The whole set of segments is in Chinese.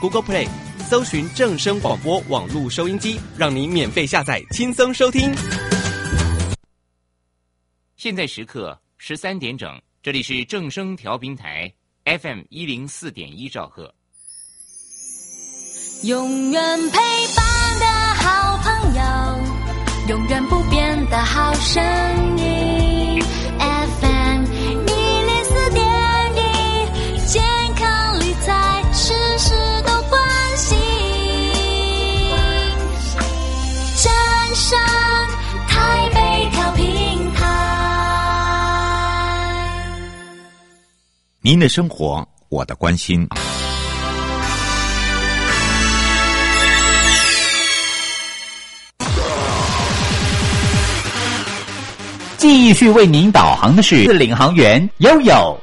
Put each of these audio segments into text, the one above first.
Google Play 搜寻正声广播网络收音机，让你免费下载，轻松收听。 现在时刻13点整，这里是正声调频台 FM104.1兆赫。 永远陪伴的好朋友，永远不变的好声音 FM104.1，健康理财事事都关心，正声台北调频台。 您的生活，我的关心。继续为您导航的是领航员悠悠。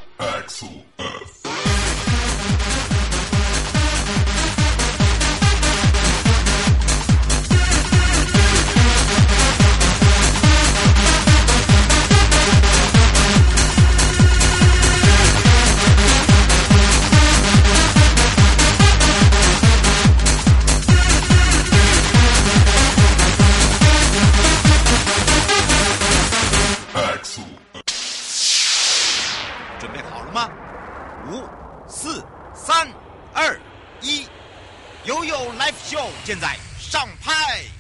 现在上拍。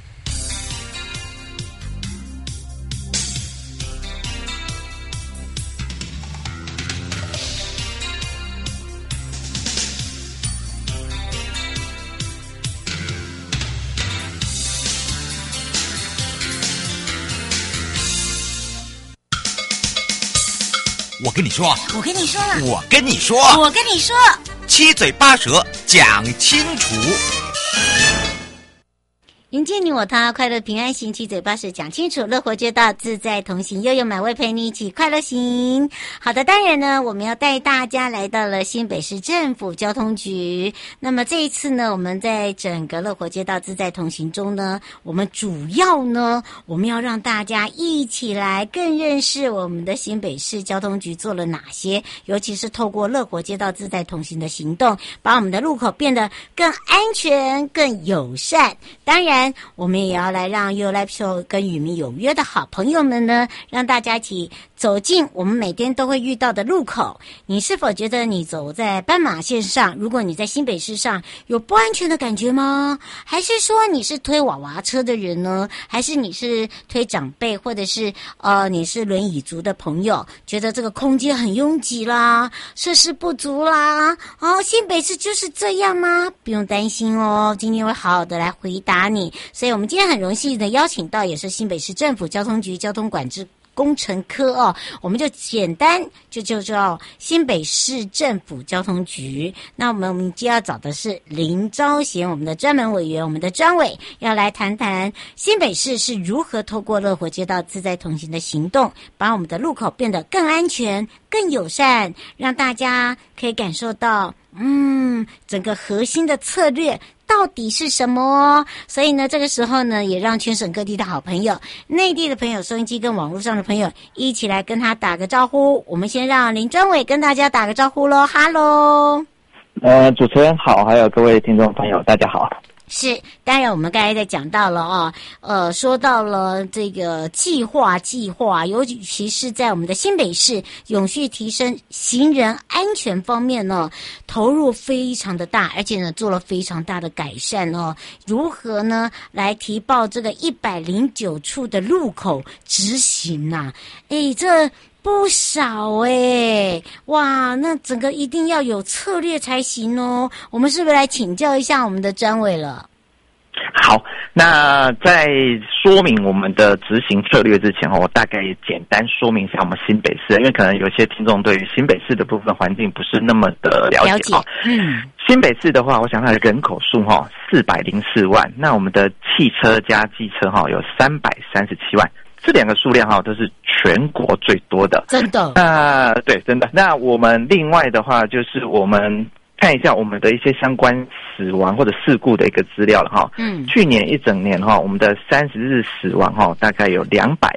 我跟你说， 我跟你说了， 我跟你说， 我跟你说， 七嘴八舌讲清楚。 迎接你我他，快乐平安行，七嘴八舌讲清楚，乐活街道自在同行，悠悠美味陪你一起快乐行。好的，当然呢，我们要带大家来到了新北市政府交通局。那么这一次呢，我们在整个乐活街道自在同行中呢，我们主要呢，我们要让大家一起来更认识我们的新北市交通局做了哪些，尤其是透过乐活街道自在同行的行动，把我们的路口变得更安全、更友善。当然我们也要来让 You Live Show 跟与民有约的好朋友们呢，让大家一起走进我们每天都会遇到的路口。你是否觉得你走在斑马线上，如果你在新北市上有不安全的感觉吗？还是说你是推娃娃车的人呢？还是你是推长辈，或者是你是轮椅族的朋友，觉得这个空间很拥挤啦，设施不足啦？新北市就是这样吗？不用担心哦，今天会好好的来回答你。所以我们今天很荣幸的邀请到也是新北市政府交通局交通管制工程科我们就简单就叫新北市政府交通局。那我们今天要找的是林昭贤，我们的专门委员，我们的专委，要来谈谈新北市是如何透过乐活街道自在同行的行动，把我们的路口变得更安全、更友善，让大家可以感受到整个核心的策略到底是什么所以呢，这个时候呢，也让全省各地的好朋友、内地的朋友、收音机跟网络上的朋友一起来跟他打个招呼。我们先让林专委跟大家打个招呼咯。哈喽， 主持人好，还有各位听众朋友，大家好。 是，当然我们刚才在讲到了说到了这个计划，尤其是在我们的新北市永续提升行人安全方面呢，投入非常的大，而且呢做了非常大的改善如何呢来提报这个109处的路口执行啊？这不少哇，那整个一定要有策略才行哦。我们是不是来请教一下我们的专委了？ 好，那在说明我们的执行策略之前我大概简单说明一下我们新北市，因为可能有些听众对于新北市的部分环境不是那么的了解新北市的话，我想它的人口数404万，那我们的汽车加机车有337万，这两个数量都是全国最多的，真的对，真的。那我们另外的话，就是我们看一下我们的一些相关死亡或者事故的一个资料了去年一整年我们的30日死亡大概有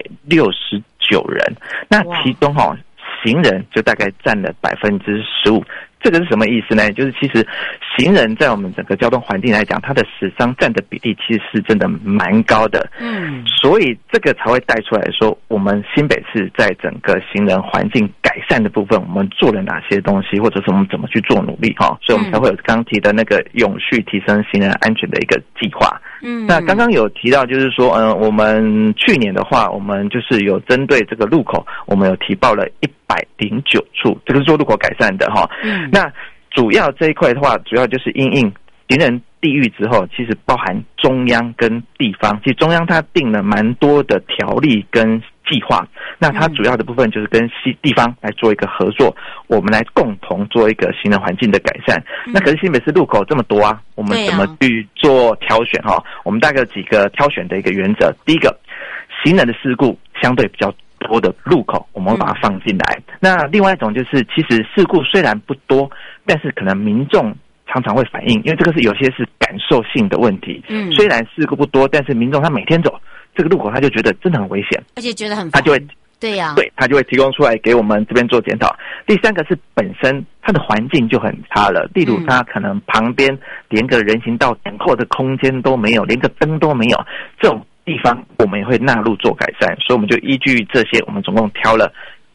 269人，那其中行人就大概占了15%。这个是什么意思呢？就是其实行人在我们整个交通环境来讲，它的死伤占的比例其实是真的蛮高的。所以这个才会带出来说，我们新北市在整个行人环境改善的部分，我们做了哪些东西，或者是我们怎么去做努力哈。所以我们才会有刚刚提的那个永续提升行人安全的一个计划。那刚刚有提到就是说，我们去年的话，我们就是有针对这个路口，我们有提报了109处，这个是做路口改善的哈。那主要这一块的话，主要就是因应行人地域之后，其实包含中央跟地方。其实中央它定了蛮多的条例跟计划，那它主要的部分就是跟地方来做一个合作，我们来共同做一个行人环境的改善。那可是新北市路口这么多啊，我们怎么去做挑选哈？我们大概有几个挑选的一个原则。第一个，行人的事故相对比较多的路口，我们会把它放进来。那另外一种就是，其实事故虽然不多，但是可能民众常常会反映，因为这个是有些是感受性的问题。虽然事故不多，但是民众他每天走这个路口，他就觉得真的很危险， 而且觉得很烦， 他就会对他就会提供出来给我们这边做检讨。第三个是本身它的环境就很差了，例如它可能旁边连个人行道等候的空间都没有，连个灯都没有，这种地方我们也会纳入做改善。所以我们就依据这些，我们总共挑了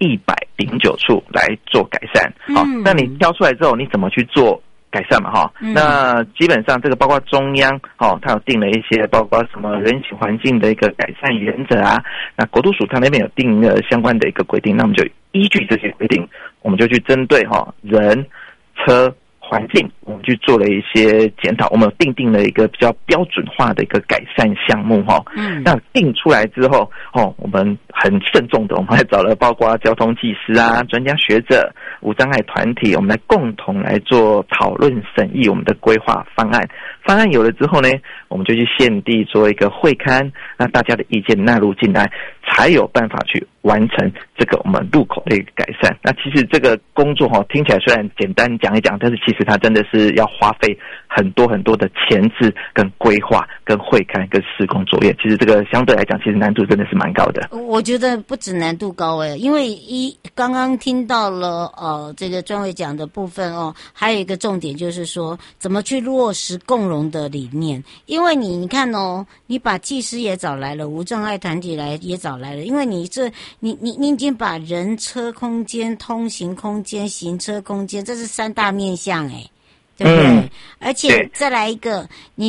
109处来做改善。好，那你挑出来之后，你怎么去做改善嘛哈？那基本上这个包括中央它有定了一些包括什么人行环境的一个改善原则啊，那国土署它那边有定了相关的一个规定，那我们就依据这些规定，我们就去针对人车环境，我们去做了一些检讨，我们有定了一个比较标准化的一个改善项目那定出来之后我们很慎重的，我们还找了包括交通技师啊、专家学者、无障碍团体，我们来共同来做讨论审议我们的规划方案。方案有了之后呢，我们就去现地做一个会勘，那大家的意见纳入进来，才有办法去完成这个我们路口的一个改善。那其实这个工作听起来虽然简单讲一讲，但是其实它真的是要花费很多很多的前置跟规划跟会勘跟施工作业。其实这个相对来讲，其实难度真的是蛮高的。 我觉得不止难度高因为刚刚听到了这个专委讲的部分还有一个重点就是说怎么去落实共融的理念。因为你看你把技师也找来了，无障碍团体也找来了，因为你已经把人车空间、通行空间、行车空间，这是3大面向对不对？而且再来一个，你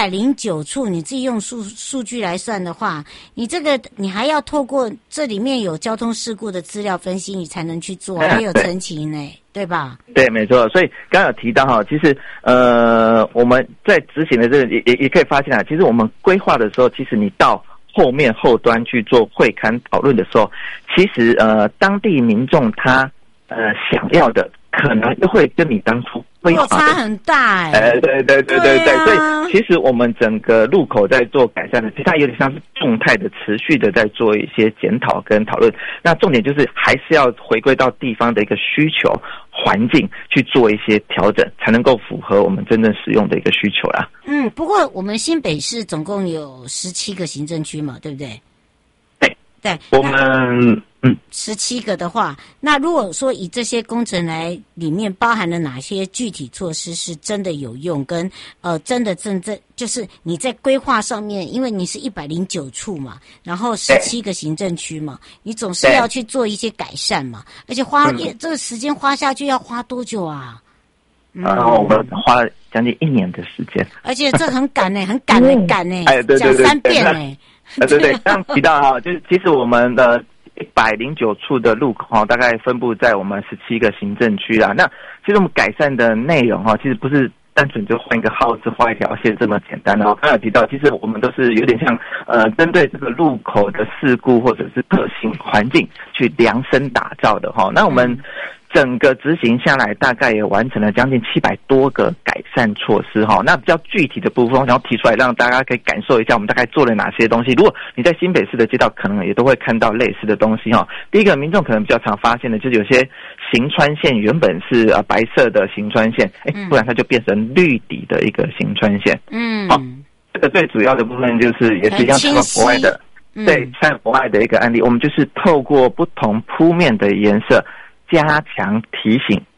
109处，你自己用数据来算的话，你还要透过这里面有交通事故的资料分析，你才能去做，还有陈情对吧？对， 没错。所以刚刚有提到其实我们在执行的这个也可以发现其实我们规划的时候，其实你到后端去做会勘讨论的时候，其实当地民众他想要的可能又会跟你当初规划的落差很大对，所以其实我们整个路口在做改善的，其实它有点像是动态的、持续的在做一些检讨跟讨论。那重点就是还是要回归到地方的一个需求环境去做一些调整，才能够符合我们真正使用的一个需求啦。 不过我们新北市总共有17个行政区嘛，对不对？对， 我们 17个的话，那如果说以这些工程来里面包含了哪些具体措施是真的有用，跟真的就是你在规划上面，因为你是109处嘛，然后17个行政区嘛，你总是要去做一些改善嘛，而且这个时间花下去要花多久啊？ 我们花了将近1年的时间， 而且这很赶很赶对讲3遍对，刚提到就是其实我们的109处的路口大概分布在我们17个行政区啦。那其实我们改善的内容其实不是单纯就换一个号志、画一条线这么简单的。刚才有提到，其实我们都是有点像针对这个路口的事故或者是特性环境去量身打造的那我们整个执行下来，大概也完成了将近700多个改善措施那比较具体的部分，我想要提出来让大家可以感受一下我们大概做了哪些东西。如果你在新北市的街道，可能也都会看到类似的东西第一个，民众可能比较常发现的就是有些行穿线原本是白色的行穿线，不然它就变成绿底的一个行穿线。这个最主要的部分就是也是一样参考国外的，参考国外的一个案例，我们就是透过不同铺面的颜色加强提醒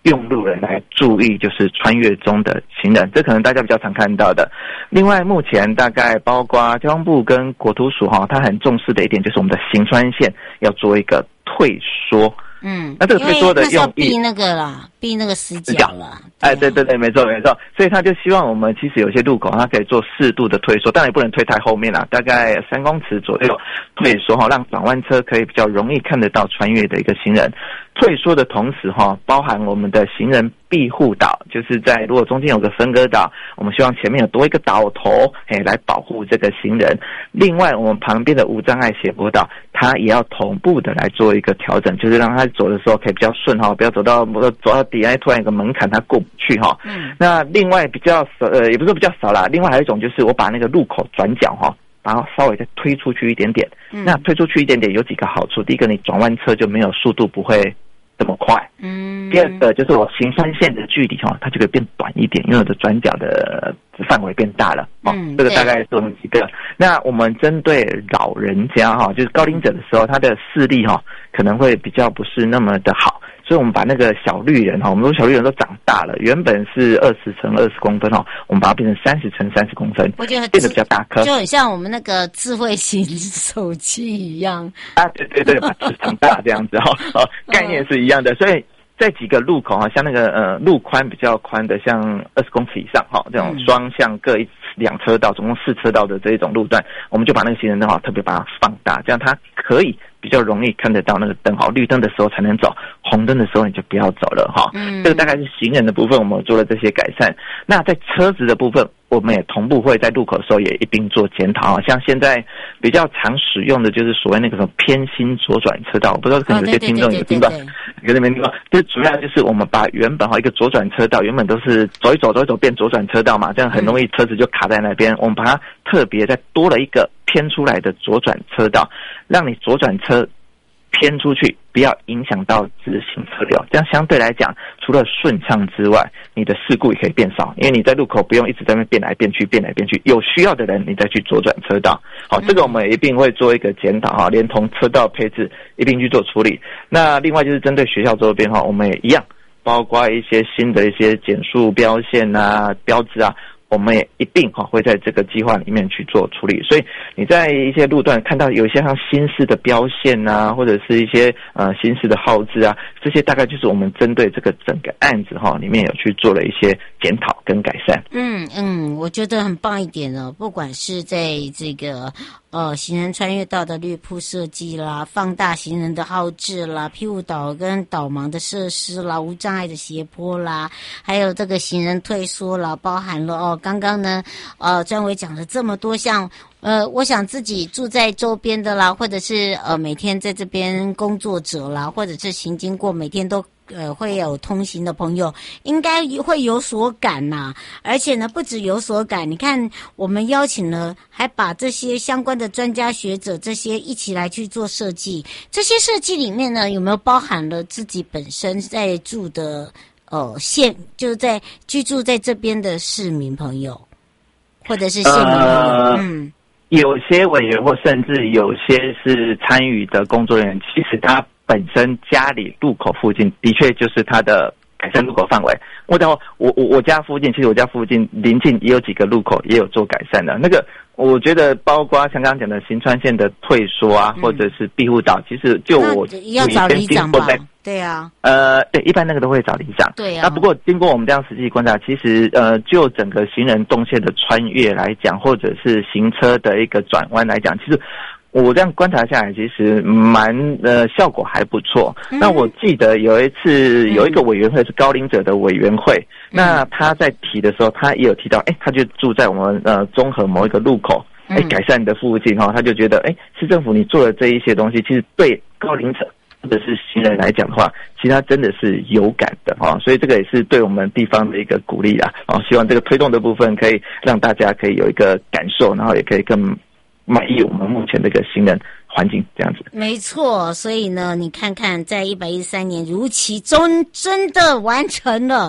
用路人来注意，就是穿越中的行人，这可能大家比较常看到的。另外，目前大概包括交通部跟国土署它很重视的一点就是我们的行穿线要做一个退缩。那这个退缩的用意， 避那个啦，避那个死角啦。 对，没错。所以他就希望我们其实有些路口它可以做适度的退缩，当然也不能退太后面啦，大概3公尺左右退缩让转弯车可以比较容易看得到穿越的一个行人。退缩的同时包含我们的行人庇护岛，就是在如果中间有个分割岛，我们希望前面有多一个岛头来保护这个行人。另外，我们旁边的无障碍斜坡道，它也要同步的来做一个调整，就是让它走的时候可以比较顺不要走到底下突然有个门槛它过不去那另外比较少也不是说比较少啦，另外还有一种就是我把那个路口转角然后稍微再推出去一点点。那推出去一点点有几个好处，第一个你转弯车就没有速度不会这么快。第二个就是我行穿线的距离它就可以变短一点，因为我的转角的范围变大了。这个大概是我们几个。那我们针对老人家就是高龄者的时候，他的视力可能会比较不是那么的好，所以我们把那个小绿人我们说小绿人都长大了，原本是20乘20公分我们把它变成30乘30公分， 我觉得变得比较大颗， 就很像我们那个智慧型手机一样对，把它长大这样子概念是一样的。所以在几个路口像那个路宽比较宽的，像20公尺以上这种双向各2车道，总共4车道的这一种路段，我们就把那个行人灯特别把它放大，这样它可以比较容易看得到那个灯绿灯的时候才能走，红灯的时候你就不要走了这个大概是行人的部分，我们做了这些改善。那在车子的部分，我们也同步会在路口的时候也一并做检讨像现在比较常使用的就是所谓那个什么偏心左转车道，我不知道可能有些听众有听到，有些没听到，这主要就是我们把原本一个左转车道原本都是走一走变左转车道嘛，这样很容易车子就卡在那边，我们把它特别再多了一个偏出来的左转车道，让你左转车偏出去，不要影响到直行车流，这样相对来讲除了顺畅之外，你的事故也可以变少，因为你在路口不用一直在那边变来变去，有需要的人你再去左转车道。这个我们一定会做一个检讨连同车道配置一并去做处理。那另外就是针对学校周边我们也一样，包括一些新的一些减速标线标志我们也一并会在这个计划里面去做处理。所以你在一些路段看到有一些像新式的标线或者是一些新式的号志这些大概就是我们针对这个整个案子里面有去做了一些检讨跟改善。 我觉得很棒一点不管是在这个行人穿越道的绿铺设计啦，放大行人的号志啦，庇护岛跟导盲的设施啦，无障碍的斜坡啦，还有这个行人退缩啦，包含了刚刚呢专委讲了这么多项我想自己住在周边的啦，或者是每天在这边工作者啦，或者是行经过每天都会有通行的朋友应该会有所感而且呢不止有所感，你看我们邀请了还把这些相关的专家学者这些一起来去做设计，这些设计里面呢有没有包含了自己本身在住的就是在居住在这边的市民朋友或者是县民朋友有些委员或甚至有些是参与的工作人员，其实他本身家里路口附近的确就是他的改善路口范围。我家附近，其实我家附近邻近也有几个路口也有做改善的。那个我觉得包括像刚刚讲的行穿线的退缩或者是庇护岛，其实就我要找里长吧？对啊， 对，一般那个都会找里长。 对啊。 那不过经过我们这样实际观察，其实就整个行人动线的穿越来讲，或者是行车的一个转弯来讲，其实我这样观察下来，其实效果还不错。那我记得有一次有一个委员会是高龄者的委员会，那他在提的时候，他也有提到，他就住在我们中和某一个路口，改善的附近他就觉得，市政府你做的这一些东西，其实对高龄者或者是行人来讲的话，其实他真的是有感的所以这个也是对我们地方的一个鼓励希望这个推动的部分可以让大家可以有一个感受，然后也可以更满意我们目前这个行人环境这样子。 没错，所以呢你看看在113年如期真的完成了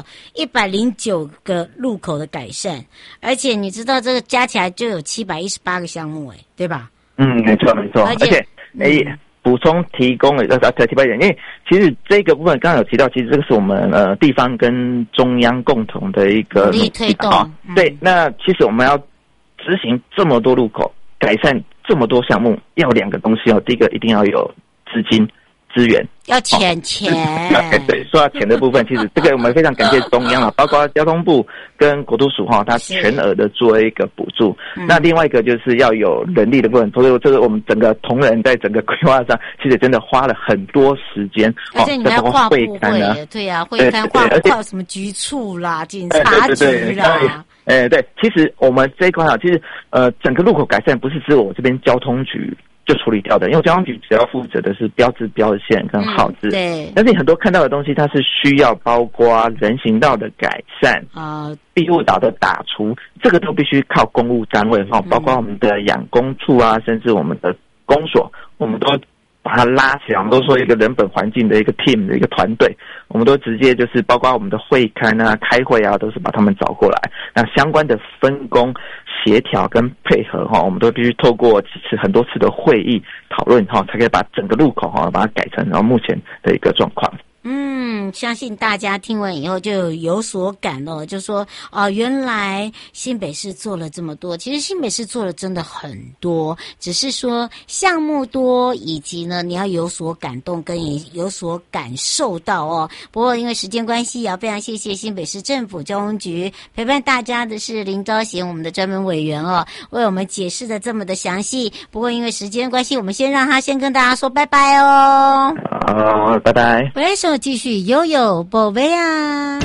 109个路口的改善，而且你知道这个加起来就有718个项目对吧？ 没错。而且补充提供提拔一点，因为其实这个部分刚刚有提到，其实这个是我们地方跟中央共同的一个努力推动。 对，那其实我们要执行这么多路口，改善这么多项目，要2个东西哦。第一个一定要有资金资源， 要钱。 对，说到钱的部分，其实这个我们非常感谢中央啊，包括交通部跟国土署它全额的做一个补助。那另外一个就是要有人力的部分，所以这个我们整个同仁在整个规划上，其实真的花了很多时间。 而且你们要跨部会，对啊，会刊跨什么局处啦、警察局啦。 对，其实我们这一块其实整个路口改善不是只有我这边交通局就处理掉的，因为交通局只要负责的是标志标线跟号志， 对。 但是你很多看到的东西，它是需要包括人行道的改善庇护岛的打除，这个都必须靠公务单位包括我们的养工处啊，甚至我们的公所，我们都把它拉起来，我们都说一个人本环境的一个 team 的一个团队，我们都直接就是包括我们的会刊啊、开会啊，都是把他们找过来。那相关的分工、协调跟配合我们都必须透过很多次的会议讨论才可以把整个路口把它改成然后目前的一个状况。 相信大家听完以后就有所感了，就说原来新北市做了这么多，其实新北市做了真的很多，只是说项目多，以及呢你要有所感动跟有所感受到哦。不过因为时间关系，也要非常谢谢新北市政府交通局陪伴大家的是林昭贤我们的专门委员为我们解释的这么的详细。不过因为时间关系，我们先让他先跟大家说拜拜哦。 好，拜拜。 回来时候继续悠悠宝贝啊。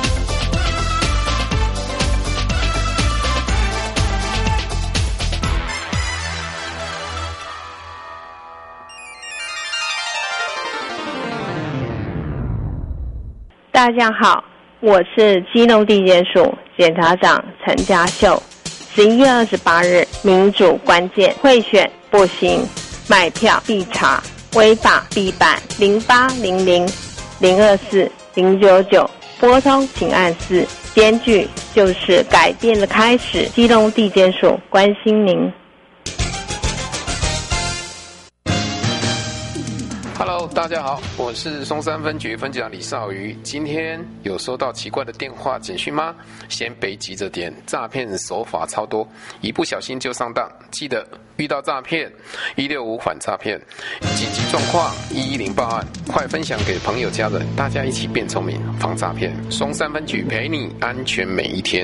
大家好，我是基隆地检署检察长陈家秀。11月28日，民主关键贿选不行，买票必查，违法必办，0800-024-099拨通请按4，检举就是改变的开始。基隆地检署关心您。 Hello， 大家好，我是松山分局分局长李少瑜。今天有收到奇怪的电话简讯吗？先别急着点，诈骗手法超多，一不小心就上当。记得遇到诈骗165反诈骗，紧急状况110报案，快分享给朋友家人，大家一起变聪明，防诈骗。松山分局陪你安全每一天。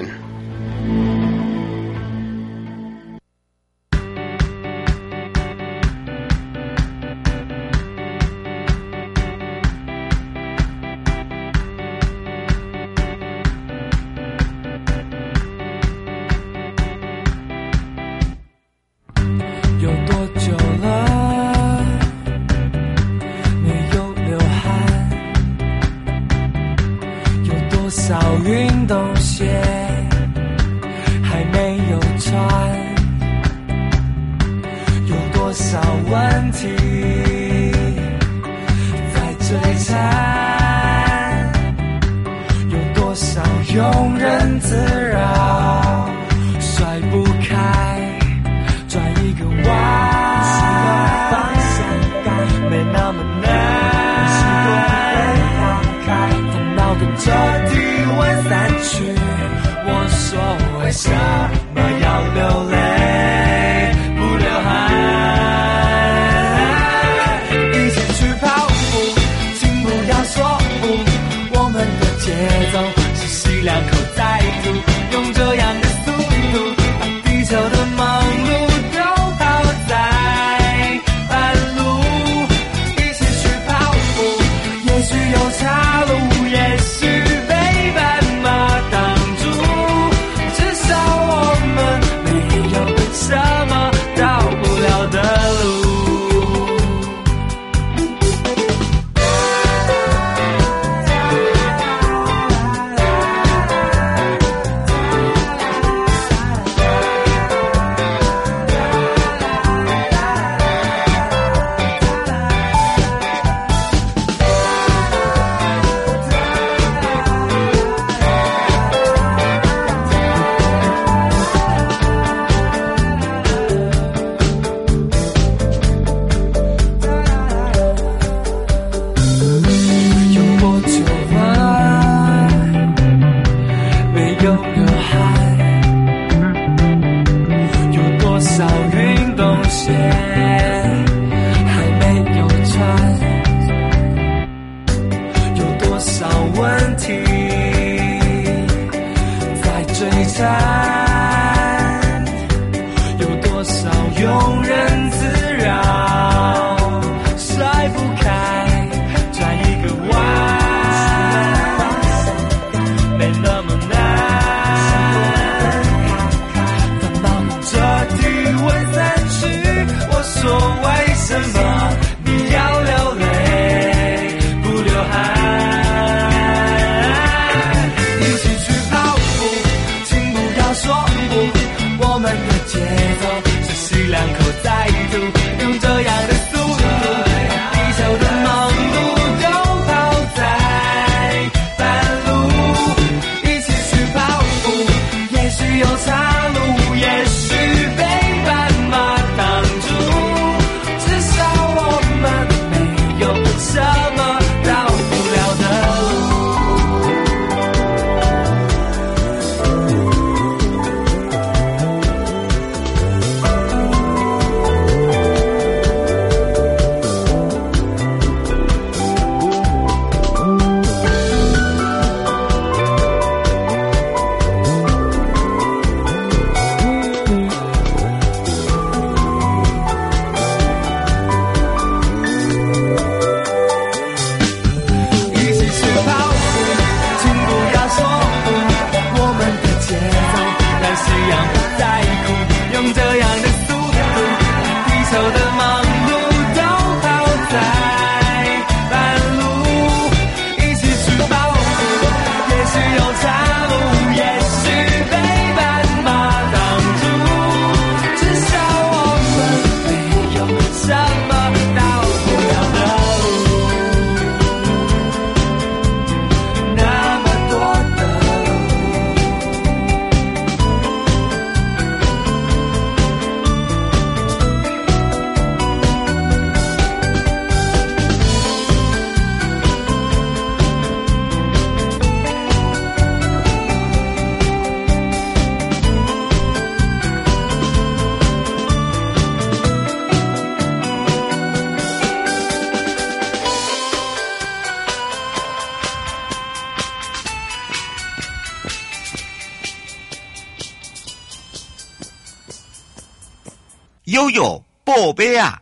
运动鞋还没有穿，有多少问题在追缠，有多少庸人自扰，甩不开，转一个弯，方向感没那么难，烦恼跟着散去，我说为什么要流泪不流汗？一起去跑步，请不要说不，我们的节奏是吸两口再吐，用这样的速度把地球的忙碌都抛在半路。一起去跑步，也许有岔路，也许每不在乎，用这样的速度，把地球的忙碌都抛在半路，一起去保护，也许有岔路，也许被斑马挡住，至少我们没有什么到不了的路，那么多的悠悠宝贝啊！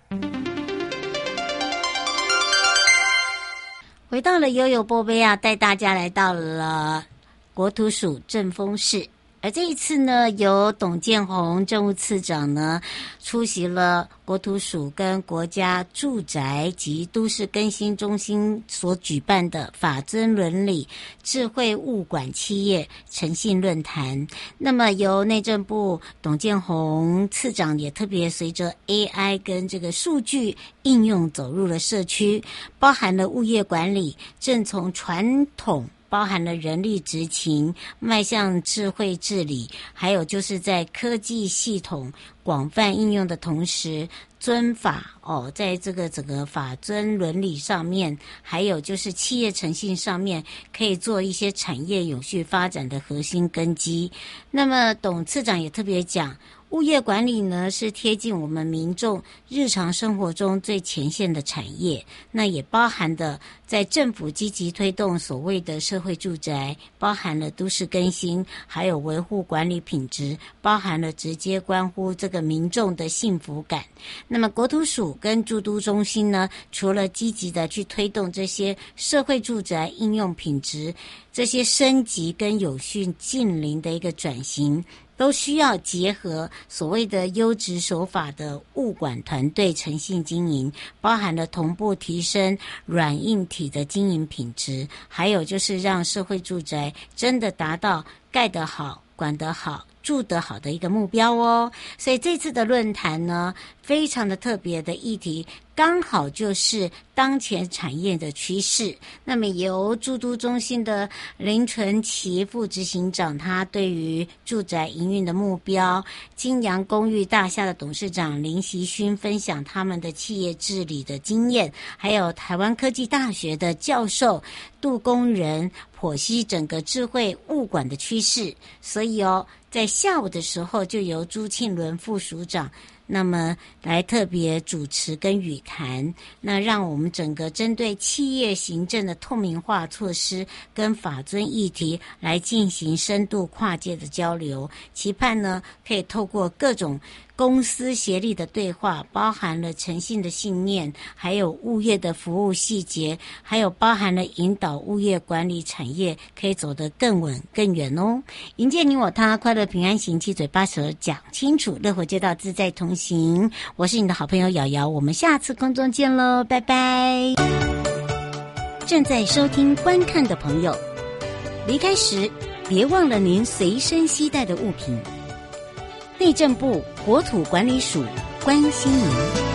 回到了悠悠波贝啊，带大家来到了国土署正丰市。而这一次呢，由董建宏政务次长呢出席了国土署跟国家住宅及都市更新中心所举办的法遵伦理智慧物管企业诚信论坛。那么由内政部董建宏次长也特别随着 AI 跟这个数据应用走入了社区，包含了物业管理正从传统包含了人力执勤迈向智慧治理，还有就是在科技系统广泛应用的同时，遵法在这个整个法遵伦理上面，还有就是企业诚信上面，可以做一些产业永续发展的核心根基。那么董次长也特别讲，物业管理呢是贴近我们民众日常生活中最前线的产业，那也包含的在政府积极推动所谓的社会住宅，包含了都市更新，还有维护管理品质，包含了直接关乎这个民众的幸福感。那么国土署跟住都中心呢，除了积极的去推动这些社会住宅应用品质，这些升级跟有序近邻的一个转型，都需要结合所谓的优质手法的物管团队诚信经营，包含了同步提升软硬体的经营品质，还有就是让社会住宅真的达到盖得好、管得好、住得好的一个目标哦。所以这次的论坛呢，非常的特别的议题，刚好就是当前产业的趋势。那么由住都中心的林纯琪副执行长，他对于住宅营运的目标，金阳公寓大厦的董事长林习勋分享他们的企业治理的经验，还有台湾科技大学的教授杜工人剖析整个智慧物管的趋势。所以在下午的时候，就由朱庆伦副署长那么来特别主持跟语谈，那让我们整个针对企业行政的透明化措施跟法遵议题来进行深度跨界的交流，期盼呢可以透过各种公司协力的对话，包含了诚信的信念，还有物业的服务细节，还有包含了引导物业管理产业可以走得更稳更远哦。迎接你我他，快乐平安行，七嘴八舌讲清楚，乐活街道自在同行。我是你的好朋友瑶瑶，我们下次空中见喽，拜拜。正在收听观看的朋友，离开时别忘了您随身携带的物品。内政部国土管理署关心您。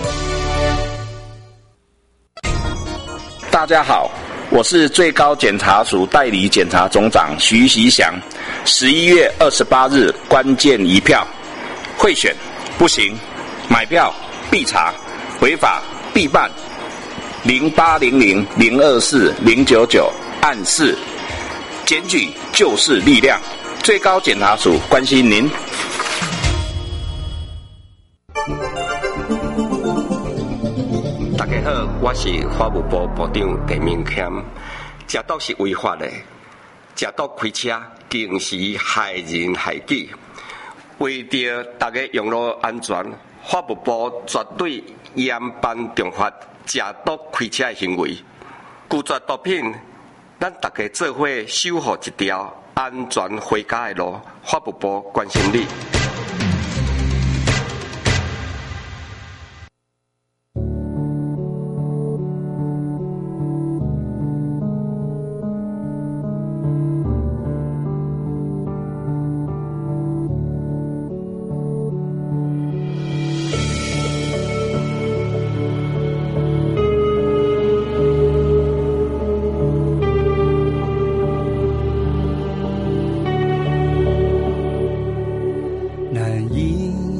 大家好，我是最高检察署代理检察总长徐习祥。11月28日关键一票，贿选不行，买票必查，违法必办。0800-024-099案4，检举就是力量。最高检察署关心您。 大家好，我是法务部部长陈明谦。食毒是违法的，食毒开车更是害人害己。为着大家用路安全，法务部绝对严办重罚食毒开车的行为。拒绝毒品，咱大家做伙守护一条安全回家的路。法务部关心你。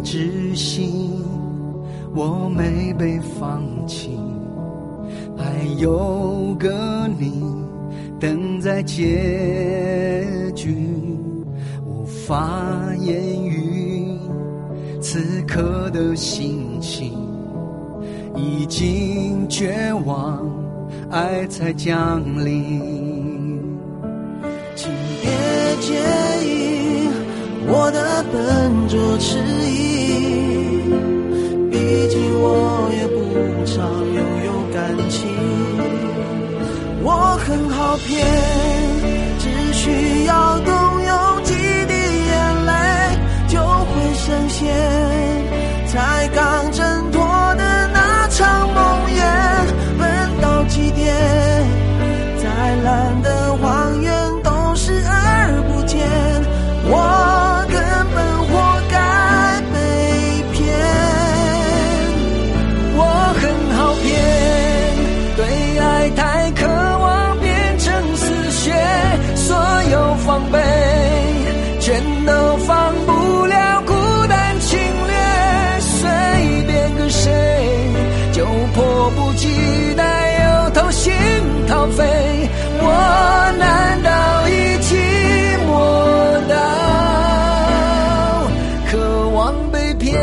只信我没被放弃，还有个你等在结局，无法言语此刻的心情，已经绝望，爱才降临。请别介意我的笨拙迟疑，毕竟我也不常拥有感情。我很好骗，只需要动用几滴眼泪就会实现才刚挣脱的那场梦魇。奔到极点，再烂的谎言都视而不见，我根本活该被骗。我很好骗，对爱太渴望变成死穴，所有防备全都防不了孤单侵略，随便个谁就迫不及待又掏心掏肺，我难道已寂寞到渴望被骗？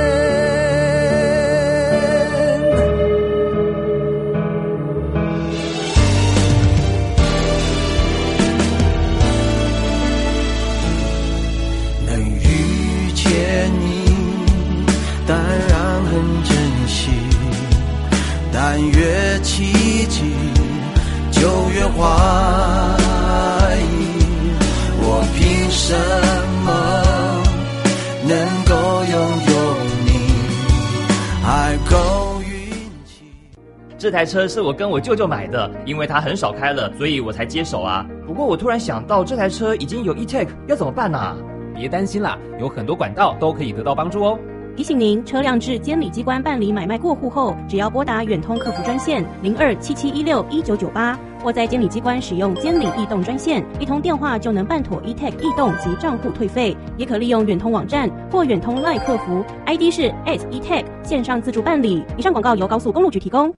能遇见你当然很珍惜，但越奇迹就越怀疑，我凭什么能够拥有你，还够运气。 这台车是我跟我舅舅买的，因为他很少开了，所以我才接手啊。不过我突然想到，这台车已经有 e-tag， 要怎么办啊？ 别担心啦，有很多管道都可以得到帮助哦。 提醒您，车辆至监理机关办理买卖过户后，只要拨打远通客服专线0277161998，或在监理机关使用监理异动专线，一通电话就能办妥 e-tag 异动及账户退费。也可利用远通网站或远通 LINE 客服 ，ID 是 @e-tag 线上自助办理。以上广告由高速公路局提供。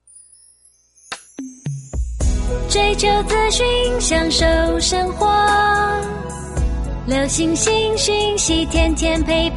追求资讯，享受生活，流行新讯息，天天陪